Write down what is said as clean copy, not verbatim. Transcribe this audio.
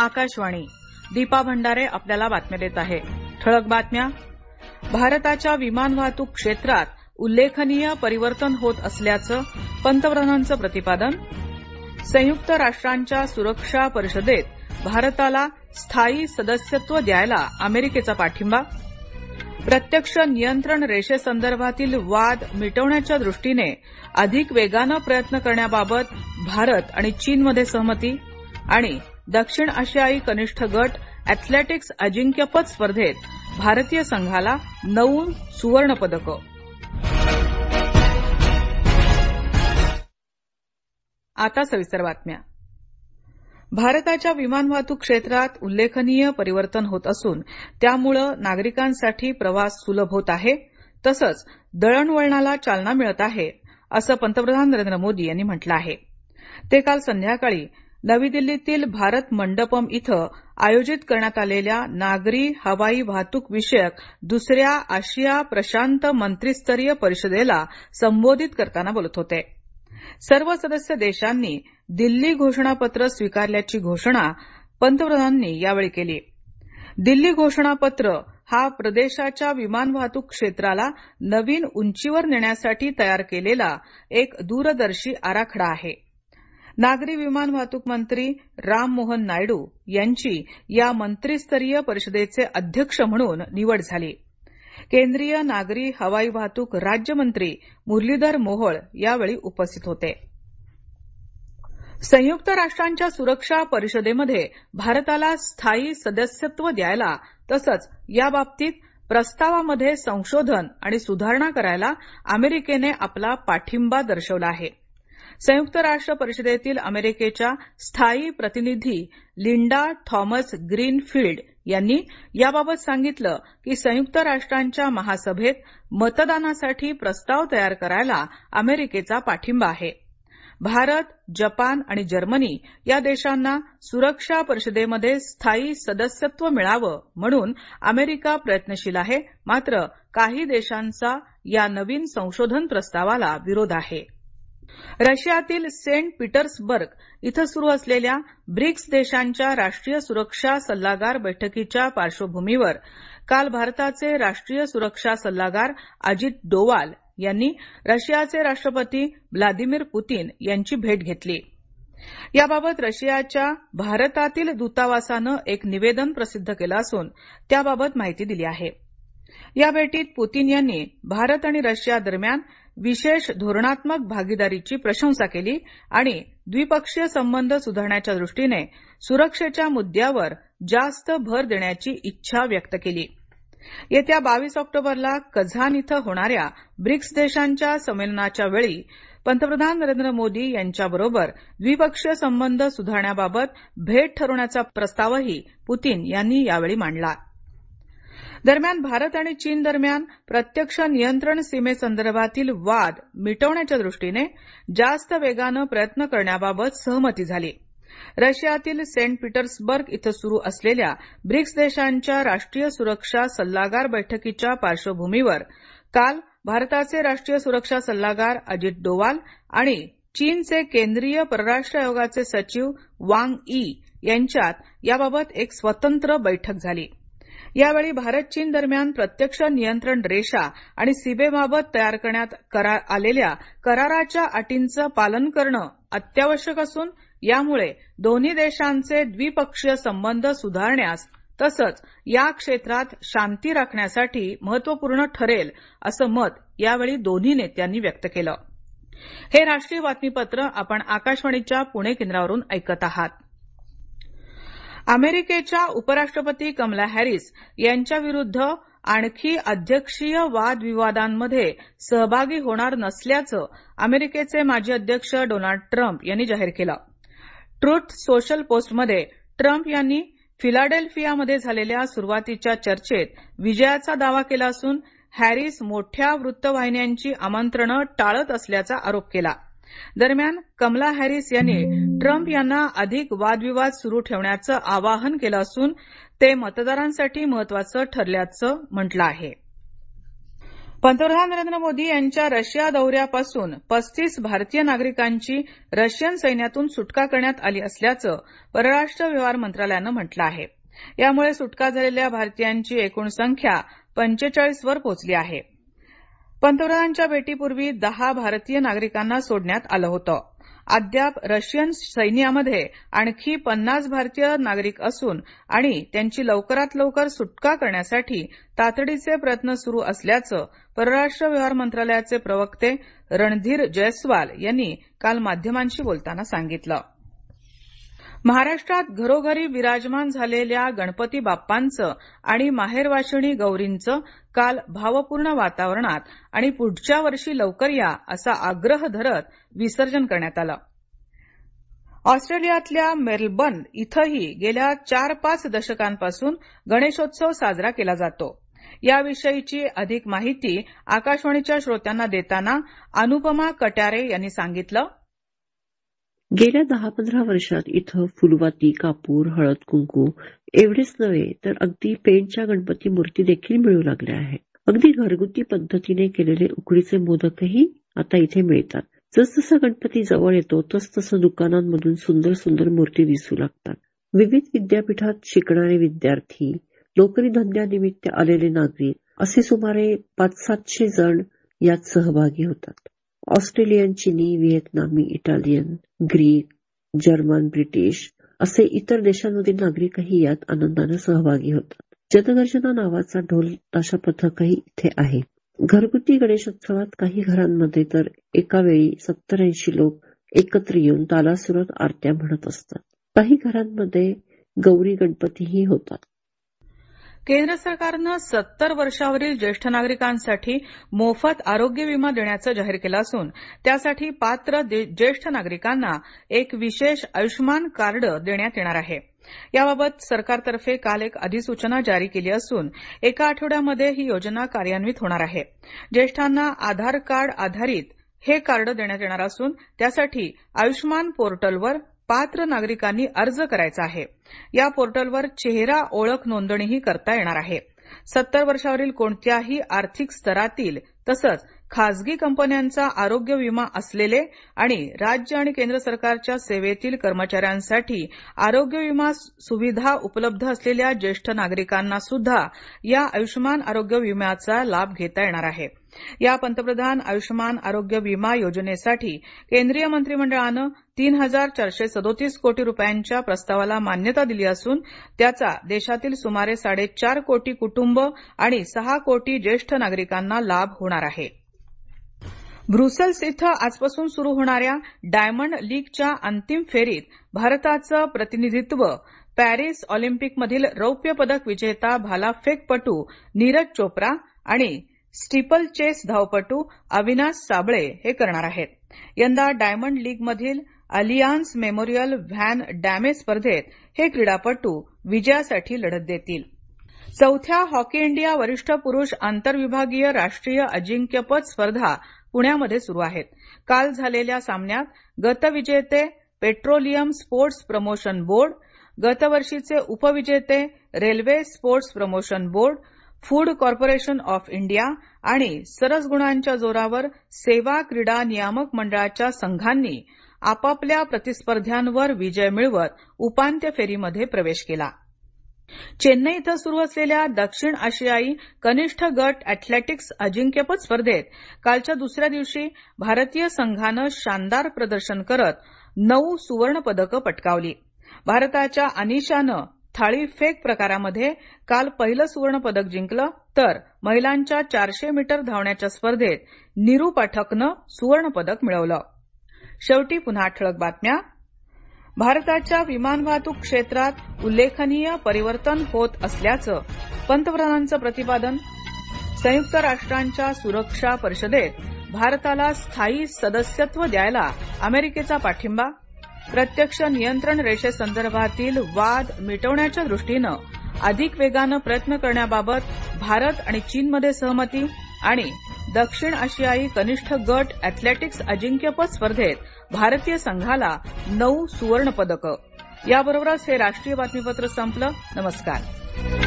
आकाशवाणी. दीपा भंडारे आपल्याला बातम्या देत आहे. ठळक बातम्या. भारताच्या विमान वाहतूक क्षेत्रात उल्लेखनीय परिवर्तन होत असल्याचं पंतप्रधानांचं प्रतिपादन. संयुक्त राष्ट्रांच्या सुरक्षा परिषदेत भारताला स्थायी सदस्यत्व द्यायला अमेरिकेचा पाठिंबा. प्रत्यक्ष नियंत्रण रेषेसंदर्भातील वाद मिटवण्याच्या दृष्टीने अधिक वेगानं प्रयत्न करण्याबाबत भारत आणि चीनमध्ये सहमती. आणि दक्षिण आशियाई कनिष्ठ गट अॅथलेटिक्स अजिंक्यपद स्पर्धेत भारतीय संघाला 9 सुवर्ण पदकं. आता सविस्तर बातम्या. भारताच्या विमान वाहतूक क्षेत्रात उल्लेखनीय परिवर्तन होत असून त्यामुळे नागरिकांसाठी प्रवास सुलभ होत आहे तसंच दळणवळणाला चालना मिळत आहे असं पंतप्रधान नरेंद्र मोदी यांनी म्हटलं आहे. ते काल संध्याकाळी नवी दिल्लीतील भारत मंडपम इथं आयोजित करण्यात आलेल्या नागरी हवाई वाहतूक विषयक दुसऱ्या आशिया प्रशांत मंत्रीस्तरीय परिषदेला संबोधित करताना बोलत होते. सर्व सदस्य देशांनी दिल्ली घोषणापत्र स्वीकारल्याची घोषणा पंतप्रधानांनी यावेळी केली. दिल्ली घोषणापत्र हा प्रदेशाच्या विमान वाहतूक क्षेत्राला नवीन उंचीवर नेण्यासाठी तयार केलेला एक दूरदर्शी आराखडा आहे. नागरी विमान वाहतूक मंत्री राम मोहन नायडू यांची या मंत्रीस्तरीय परिषदेचे अध्यक्ष म्हणून निवड झाली. केंद्रीय नागरी हवाई वाहतूक राज्यमंत्री मुरलीधर मोहोळ यावेळी उपस्थित होते. संयुक्त राष्ट्रांच्या सुरक्षा परिषदेमध्ये भारताला स्थायी सदस्यत्व द्यायला तसंच याबाबतीत प्रस्तावामध्ये संशोधन आणि सुधारणा करायला अमेरिकेने आपला पाठिंबा दर्शवला आहे. संयुक्त राष्ट्र परिषदेतील अमेरिकेच्या स्थायी प्रतिनिधी लिंडा थॉमस ग्रीनफील्ड यांनी याबाबत सांगितलं की संयुक्त राष्ट्रांच्या महासभेत मतदानासाठी प्रस्ताव तयार करायला अमेरिकेचा पाठिंबा आहे. भारत, जपान आणि जर्मनी या देशांना सुरक्षा परिषदेमध्ये स्थायी सदस्यत्व मिळावं म्हणून अमेरिका प्रयत्नशील आहे. मात्र काही देशांचा या नवीन संशोधन प्रस्तावाला विरोध आहे. रशियातील सेंट पीटर्सबर्ग इथं सुरू असलेल्या ब्रिक्स देशांच्या राष्ट्रीय सुरक्षा सल्लागार बैठकीच्या पार्श्वभूमीवर काल भारताचे राष्ट्रीय सुरक्षा सल्लागार अजित डोवाल यांनी रशियाचे राष्ट्रपती व्लादिमीर पुतीन यांची भेट घेतली. याबाबत रशियाच्या भारतातील दूतावासानं एक निवेदन प्रसिद्ध केलं असून त्याबाबत माहिती दिली आहे. या भेटीत पुतीन यांनी भारत आणि रशिया दरम्यान विशेष धोरणात्मक भागीदारीची प्रशंसा केली आणि द्विपक्षीय संबंध सुधारण्याच्या दृष्टीने सुरक्षेच्या मुद्द्यावर जास्त भर देण्याची इच्छा व्यक्त केली. येत्या 22 ऑक्टोबरला कझान इथं होणाऱ्या ब्रिक्स देशांच्या संमेलनाच्या वेळी पंतप्रधान नरेंद्र मोदी यांच्याबरोबर द्विपक्षीय संबंध सुधारण्याबाबत भेट ठरवण्याचा प्रस्तावही पुतीन यांनी यावेळी मांडला. दरम्यान भारत आणि चीन दरम्यान प्रत्यक्ष नियंत्रण सीमेसंदर्भातील वाद मिटवण्याच्या दृष्टीने जास्त वेगानं प्रयत्न करण्याबाबत सहमती झाली. रशियातील सेंट पीटर्सबर्ग इथं सुरू असलेल्या ब्रिक्स देशांच्या राष्ट्रीय सुरक्षा सल्लागार बैठकीच्या पार्श्वभूमीवर काल भारताचे राष्ट्रीय सुरक्षा सल्लागार अजित डोवाल आणि चीनचे केंद्रीय परराष्ट्र आयोगाचे सचिव वांग ई यांच्यात याबाबत एक स्वतंत्र बैठक झाली. यावेळी भारत चीन दरम्यान प्रत्यक्ष नियंत्रण रेषा आणि सीमेबाबत तयार करण्यात आलेल्या कराराच्या अटींचं पालन करणं अत्यावश्यक असून यामुळे दोन्ही देशांचे द्विपक्षीय संबंध सुधारण्यास तसंच या क्षेत्रात शांती राखण्यासाठी महत्वपूर्ण ठरेल असं मत यावेळी दोन्ही नेत्यांनी व्यक्त केलं. हे राष्ट्रीय बातमीपत्र आपण आकाशवाणीच्या पुणे केंद्रावरून ऐकत आहात. अमेरिकेच्या उपराष्ट्रपती कमला हॅरिस यांच्याविरुद्ध आणखी अध्यक्षीय वादविवादांमध्ये सहभागी होणार नसल्याचं अमेरिकेचे माजी अध्यक्ष डोनाल्ड ट्रम्प यांनी जाहीर केलं. ट्रुथ सोशल पोस्टमध्ये ट्रम्प यांनी फिलाडेल्फियामध्ये झालेल्या सुरुवातीच्या चर्चेत विजयाचा दावा केला असून हॅरिस मोठ्या वृत्तवाहिन्यांची आमंत्रणं टाळत असल्याचा आरोप केला. दरम्यान कमला हॅरिस यांनी ट्रम्प यांना अधिक वादविवाद सुरू ठेवण्याचं आवाहन केलं असून ते मतदारांसाठी महत्वाचं ठरल्याचं म्हटलं आहे. पंतप्रधान नरेंद्र मोदी यांच्या रशिया दौऱ्यापासून 35 भारतीय नागरिकांची रशियन सैन्यातून सुटका करण्यात आली असल्याचं परराष्ट्र व्यवहार मंत्रालयानं म्हटलं आहे. यामुळे सुटका झालेल्या भारतीयांची एकूण संख्या 45 वर पोहोचली आहे. पंतप्रधानांच्या भेटीपूर्वी 10 भारतीय नागरिकांना सोडण्यात आलं होतं. अद्याप रशियन सैन्यामध्ये आणखी 50 भारतीय नागरिक असून आणि त्यांची लवकरात लवकर सुटका करण्यासाठी तातडीचे प्रयत्न सुरू असल्याचं परराष्ट्र व्यवहार मंत्रालयाचे प्रवक्ते रणधीर जयस्वाल यांनी काल माध्यमांशी बोलताना सांगितलं. महाराष्ट्रात घरोघरी विराजमान झालेल्या गणपती बाप्पांचं आणि माहेरवाशिणी गौरींचं काल भावपूर्ण वातावरणात आणि पुढच्या वर्षी लवकर या असा आग्रह धरत विसर्जन करण्यात आलं. ऑस्ट्रेलियातल्या मेलबर्न इथंही गेल्या 4-5 दशकांपासून गणेशोत्सव साजरा केला जातो. याविषयीची अधिक माहिती आकाशवाणीच्या श्रोत्यांना देताना अनुपमा कट्यारे यांनी सांगितलं. गेल्या 10-15 वर्षात इथं फुलवाती, कापूर, हळद कुंकू एवढेच नव्हे तर अगदी पेंटच्या गणपती मूर्ती देखील मिळू लागल्या आहेत. अगदी घरगुती पद्धतीने केलेले उकडीचे मोदकही आता इथे मिळतात. जसजसा गणपती जवळ येतो तसतसं दुकानांमधून सुंदर सुंदर मूर्ती दिसू लागतात. विविध विद्यापीठात शिकणारे विद्यार्थी, नोकरी धंद्यानिमित्त आलेले नागरिक असे सुमारे 500-700 जण यात सहभागी होतात. ऑस्ट्रेलियन, चिनी, व्हिएतनामी, इटालियन, ग्रीक, जर्मन, ब्रिटिश असे इतर देशांमधील नागरिकही यात आनंदाने सहभागी होतात. जनगर्जना नावाचा ढोल ताशा पथकही इथे आहे. घरगुती गणेशोत्सवात काही घरांमध्ये तर एका वेळी 70-80 लोक एकत्र येऊन तालासुरात आरत्या म्हणत असतात. काही घरांमध्ये गौरी गणपतीही होतात. केंद्र सरकारनं 70 वर्षावरील ज्येष्ठ नागरिकांसाठी मोफत आरोग्य विमा देण्याचं जाहीर केलं असून त्यासाठी पात्र ज्येष्ठ नागरिकांना एक विशेष आयुष्यमान कार्ड देण्यात येणार आहे. याबाबत सरकारतर्फे काल एक अधिसूचना जारी केली असून एका आठवड्यामध्ये ही योजना कार्यान्वित होणार आहे. ज्येष्ठांना आधार कार्ड आधारित हे कार्ड देण्यात येणार असून त्यासाठी आयुष्यमान पोर्टलवर पात्र नागरिकांनी अर्ज करायचा आहे. या पोर्टलवर चेहरा ओळख नोंदणीही करता येणार आहे. 70 वर्षावरील कोणत्याही आर्थिक स्तरातील तसंच खासगी कंपन्यांचा आरोग्य विमा असलेले आणि राज्य आणि केंद्र सरकारच्या सेवेतील कर्मचाऱ्यांसाठी आरोग्य विमा सुविधा उपलब्ध असलेल्या ज्येष्ठ नागरिकांना सुद्धा या आयुष्यमान आरोग्य विम्याचा लाभ घेता येणार आहे. या पंतप्रधान आयुष्यमान आरोग्य विमा योजनेसाठी केंद्रीय मंत्रिमंडळानं 3,437 कोटी रुपयांच्या प्रस्तावाला मान्यता दिली असून त्याचा देशातील सुमारे 4.5 कोटी कुटुंब आणि 6 कोटी ज्येष्ठ नागरिकांना लाभ होणार आहे. ब्रुसेल्स इथं आजपासून सुरू होणाऱ्या डायमंड लीगच्या अंतिम फेरीत भारताचं प्रतिनिधित्व पॅरिस ऑलिम्पिकमधील रौप्य पदक विजेता भालाफेकपटू नीरज चोप्रा आणि स्टीपल चेस धावपटू अविनाश साबळे हे करणार आहेत. यंदा डायमंड लीगमधील अलियान्स मेमोरियल व्हॅन डॅमे स्पर्धेत हे क्रीडापटू विजयासाठी लढत देतील. चौथ्या हॉकी इंडिया वरिष्ठ पुरुष आंतरविभागीय राष्ट्रीय अजिंक्यपद स्पर्धा पुण्यामध्ये सुरू आहेत. काल झालेल्या सामन्यात गतविजेते पेट्रोलियम स्पोर्ट्स प्रमोशन बोर्ड, गतवर्षीचे उपविजेते railway sports promotion board, food corporation of India आणि सरस गुणांच्या जोरावर सेवा क्रीडा नियामक मंडळाच्या संघांनी आपापल्या प्रतिस्पर्ध्यांवर विजय मिळवत उपांत्य फेरीमध्ये प्रवेश केला. चेन्नई इथं सुरू असलेल्या दक्षिण आशियाई कनिष्ठ गट अॅथलेटिक्स अजिंक्यपद स्पर्धेत कालच्या दुसऱ्या दिवशी भारतीय संघानं शानदार प्रदर्शन करत 9 सुवर्ण पदकं पटकावली. भारताच्या अनिशानं थाळीफेक प्रकारामध्ये काल पहिलं सुवर्ण पदक जिंकलं तर महिलांच्या 400 मीटर धावण्याच्या स्पर्धेत नीरू पाठकनं सुवर्ण पदक मिळवलं. शेवटी पुन्हा ठळक बातम्या. भारताच्या विमान वाहतूक क्षेत्रात उल्लेखनीय परिवर्तन होत असल्याचं पंतप्रधानांचं प्रतिपादन. संयुक्त राष्ट्रांच्या सुरक्षा परिषदेत भारताला स्थायी सदस्यत्व द्यायला अमेरिकेचा पाठिंबा. प्रत्यक्ष नियंत्रण रेषेसंदर्भातील वाद मिटवण्याच्या दृष्टीनं अधिक वेगानं प्रयत्न करण्याबाबत भारत आणि चीनमध्ये सहमती. आणि दक्षिण आशियाई कनिष्ठ गट अॅथलेटिक्स अजिंक्यपद स्पर्धेत भारतीय संघाला 9 सुवर्ण पदकं. याबरोबरच हे राष्ट्रीय बातमीपत्र संपलं. नमस्कार.